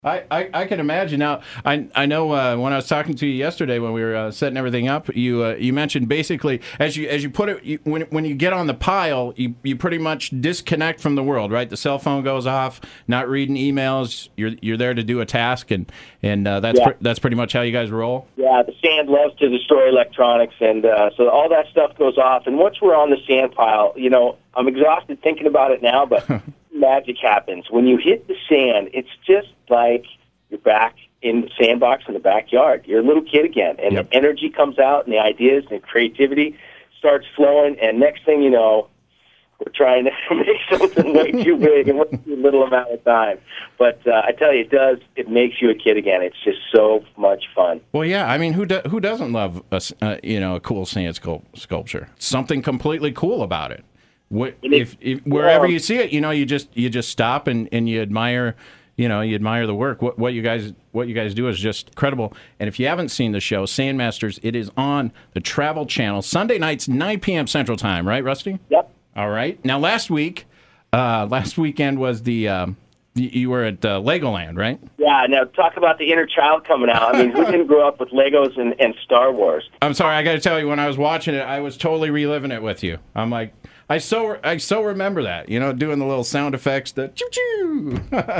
I can imagine. Now, I know when I was talking to you yesterday when we were setting everything up, you mentioned basically as you put it, when you get on the pile, you pretty much disconnect from the world, right? The cell phone goes off, not reading emails. You're there to do a task, and that's pretty much how you guys roll. Yeah, the sand loves to destroy electronics, and so all that stuff goes off. And once we're on the sand pile, I'm exhausted thinking about it now, but magic happens. When you hit the sand, it's just like you're back in the sandbox in the backyard. You're a little kid again, and the energy comes out, and the ideas and the creativity starts flowing, and next thing you know, we're trying to make something way too big in way too little amount of time. But I tell you, it makes you a kid again. It's just so much fun. Well, yeah, I mean, who doesn't love a cool sand sculpture? Something completely cool about it. If wherever you see it, you just stop and you admire, you admire the work. What you guys do is just incredible. And if you haven't seen the show, Sandmasters, it is on the Travel Channel Sunday nights, 9 p.m. Central Time, right, Rusty? Yep. All right. Now, last weekend was you were at Legoland, right? Yeah. Now, talk about the inner child coming out. I mean, who didn't grow up with Legos and Star Wars? I'm sorry, I got to tell you, when I was watching it, I was totally reliving it with you. I'm like, I so remember that, doing the little sound effects, the choo-choo.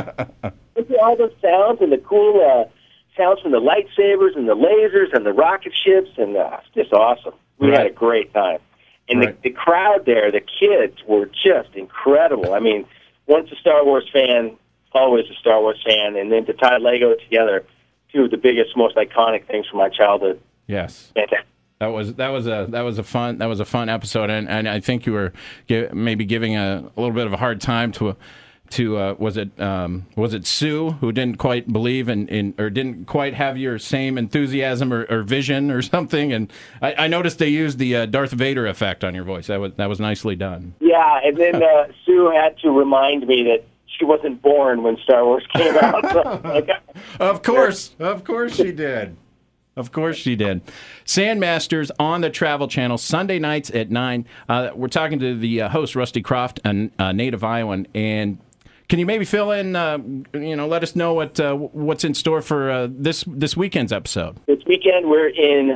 All those sounds and the cool sounds from the lightsabers and the lasers and the rocket ships, and it's just awesome. We had a great time. And the crowd there, the kids were just incredible. I mean, once a Star Wars fan, always a Star Wars fan, and then to tie Lego together, two of the biggest, most iconic things from my childhood. Yes. Fantastic. That was a fun episode, and I think you were maybe giving a little bit of a hard time to was it Sue, who didn't quite believe in or didn't quite have your same enthusiasm or vision or something, and I noticed they used the Darth Vader effect on your voice. That was nicely done. Yeah, and then Sue had to remind me that she wasn't born when Star Wars came out. Of course she did. Of course she did. Sandmasters on the Travel Channel, Sunday nights at 9. We're talking to the host, Rusty Croft, a native Iowan. And can you maybe fill in, let us know what's in store for this weekend's episode? This weekend we're in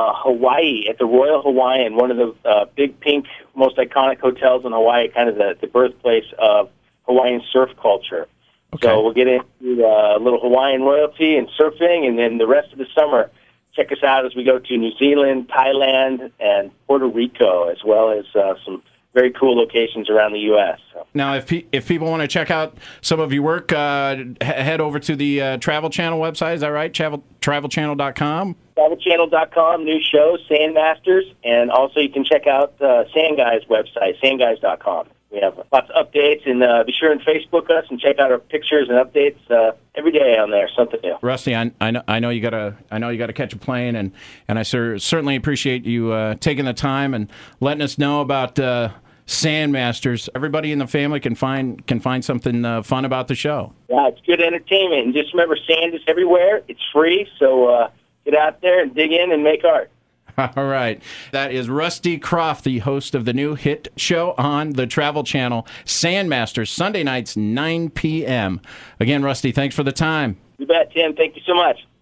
Hawaii at the Royal Hawaiian, one of the big pink, most iconic hotels in Hawaii, kind of the birthplace of Hawaiian surf culture. Okay. So we'll get into a little Hawaiian royalty and surfing, and then the rest of the summer, check us out as we go to New Zealand, Thailand, and Puerto Rico, as well as some very cool locations around the U.S. So. Now, if people want to check out some of your work, head over to the Travel Channel website. Is that right? TravelChannel.com? TravelChannel.com, new show, Sandmasters, and also you can check out Sandguys' website, sandguys.com. We have lots of updates, and be sure and Facebook us and check out our pictures and updates every day on there. Something new. Rusty, I know you gotta catch a plane, and I certainly appreciate you taking the time and letting us know about Sandmasters. Everybody in the family can find something fun about the show. Yeah, it's good entertainment, and just remember, sand is everywhere. It's free, so get out there and dig in and make art. All right. That is Rusty Croft, the host of the new hit show on the Travel Channel, Sandmasters, Sunday nights, 9 p.m. Again, Rusty, thanks for the time. You bet, Tim. Thank you so much.